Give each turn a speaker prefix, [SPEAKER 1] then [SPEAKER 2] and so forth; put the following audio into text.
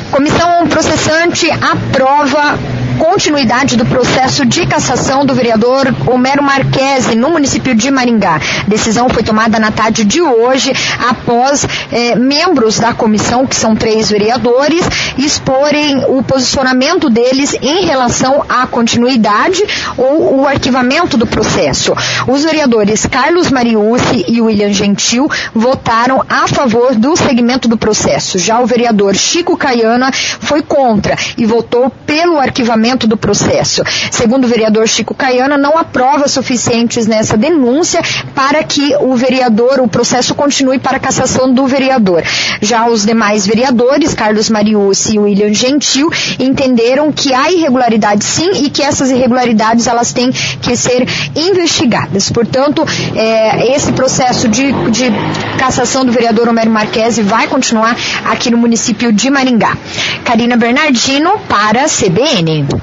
[SPEAKER 1] Comissão processante aprova continuidade do processo de cassação do vereador Homero Marquesi no município de Maringá. Decisão foi tomada na tarde de hoje após membros da comissão, que são 3 vereadores, exporem o posicionamento deles em relação à continuidade ou o arquivamento do processo. Os vereadores Carlos Mariucci e William Gentil votaram a favor do segmento do processo. Já o vereador Chico Caiana foi contra e votou pelo arquivamento do processo. Segundo o vereador Chico Caiana, não há provas suficientes nessa denúncia para que o processo continue para a cassação do vereador. Já os demais vereadores, Carlos Mariucci e William Gentil, entenderam que há irregularidades sim e que essas irregularidades elas têm que ser investigadas. Portanto, esse processo de cassação do vereador Homero Marquesi vai continuar aqui no município de Maringá. Karina Bernardino para a CBN.